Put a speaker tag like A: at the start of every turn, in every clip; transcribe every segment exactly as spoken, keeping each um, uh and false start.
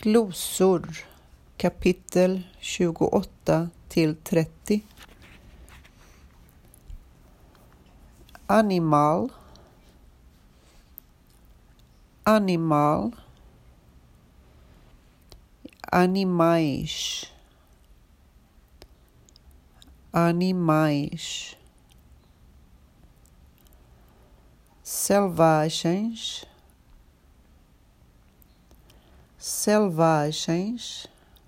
A: Glosor kapitel tjugoåtta till trettio. Animal, animal, animais, animais, selvagens, selvagens,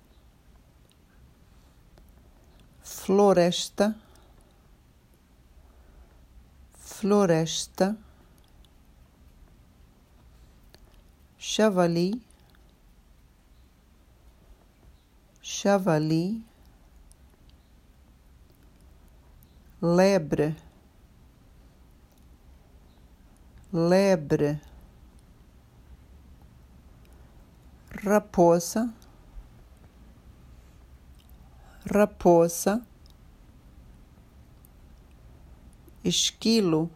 A: floresta, floresta, javali, javali, lebre, lebre, raposa, raposa, esquilo,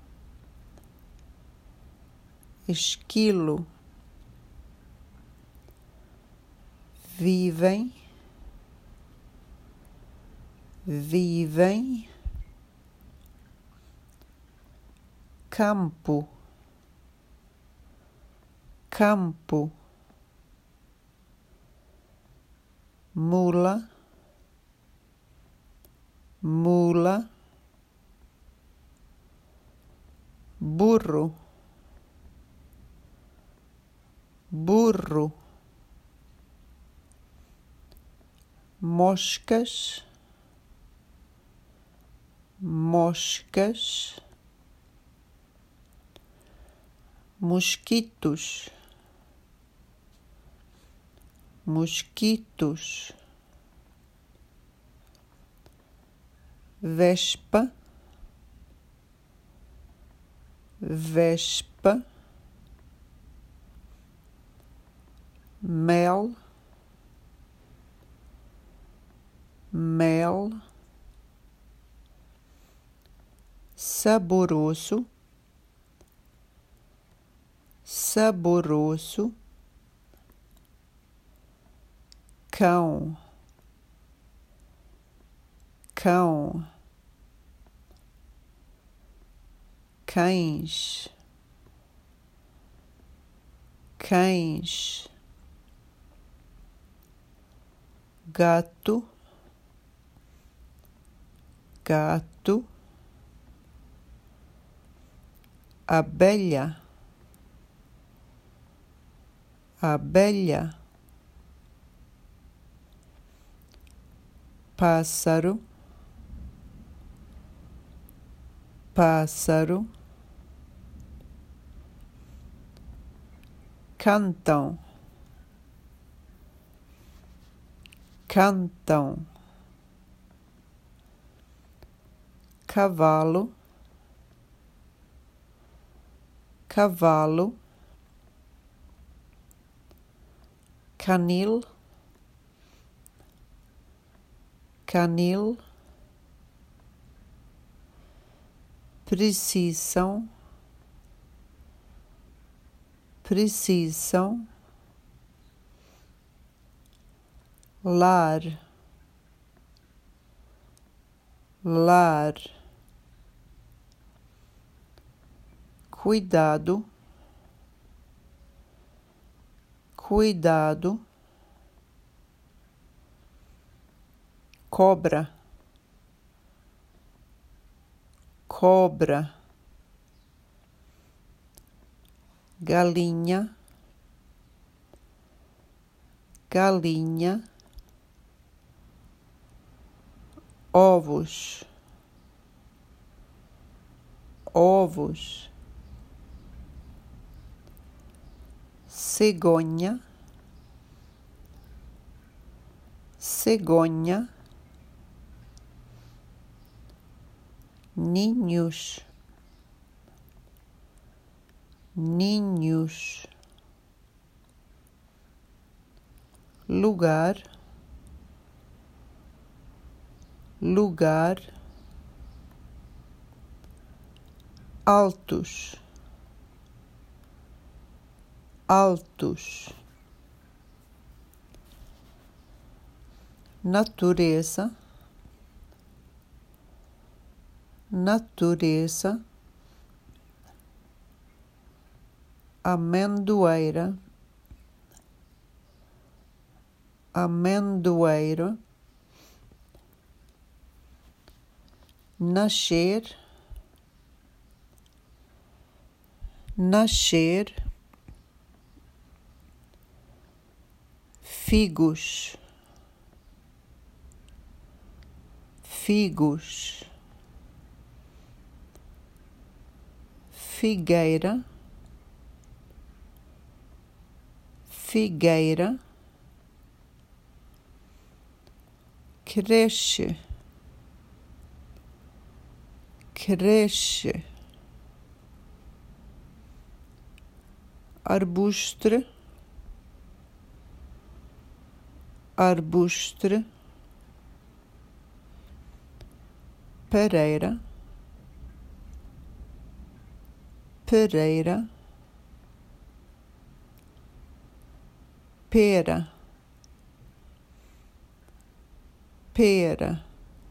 A: esquilo, vivem, vivem, campo, campo, mula, mula, burro, burro, moscas, moscas, mosquitos, mosquitos, vespa, vespa, mel, mel, saboroso, saboroso, cão, cão, cães, cães, gato, gato, abelha, abelha, pássaro, pássaro, cantam, cantam, cavalo, cavalo, canil, canil, precisam, precisam, lar, lar, cuidado, cuidado, cobra, cobra, galinha, galinha, ovos, ovos, cegonha, cegonha, ninhos, ninhos, lugar, lugar, altos, altos, natureza, natureza, amendoeira, amendoeiro, nascer, nascer, figos, figos, figueira, figueira, cresce, cresce, arbustre, arbustre, pereira, pereira, pera, pera,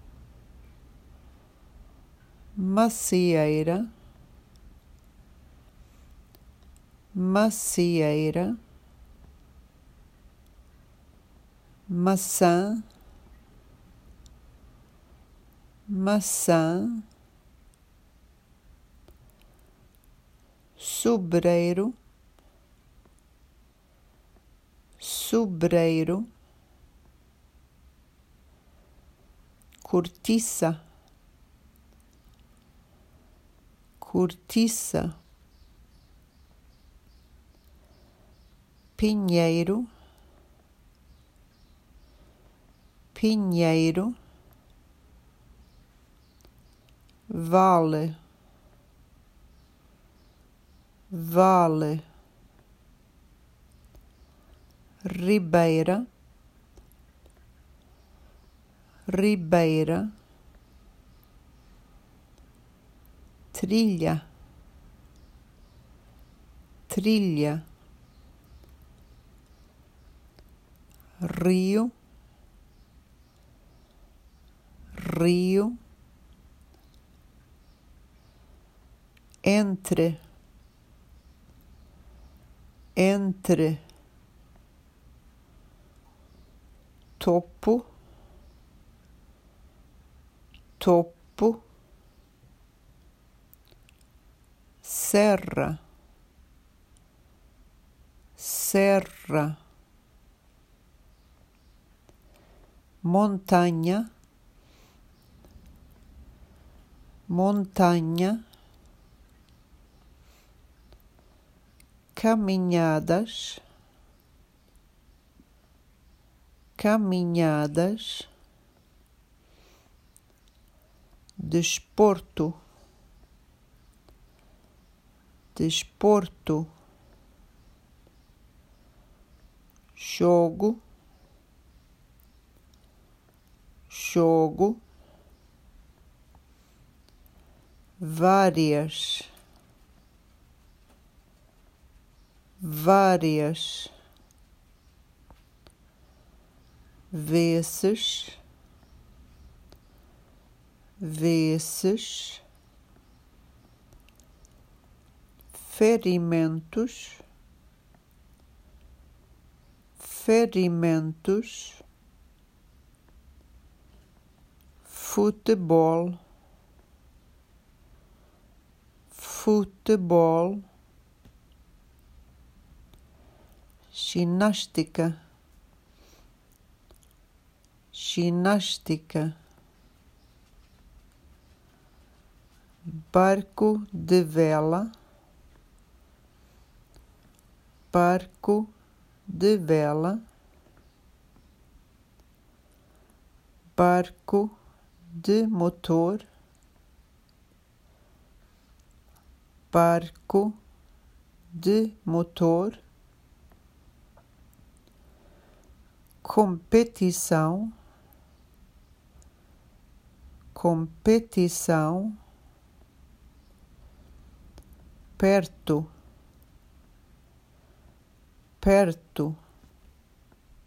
A: macieira, macieira, maçã, maçã, sobreiro, sobreiro, cortiça, cortiça, pinheiro, pinheiro, vale, vale, ribeira, ribeira, trilha, trilha, rio, rio, entre, entre, topo, topo, serra, serra, montanha, montanha, caminhadas, caminhadas, desporto, desporto, jogo, jogo, várias, várias, vezes, vezes, ferimentos, ferimentos, futebol, futebol, ginástica, ginástica, barco de vela, barco de vela, barco de motor, barco de motor, competição, competição, perto, perto,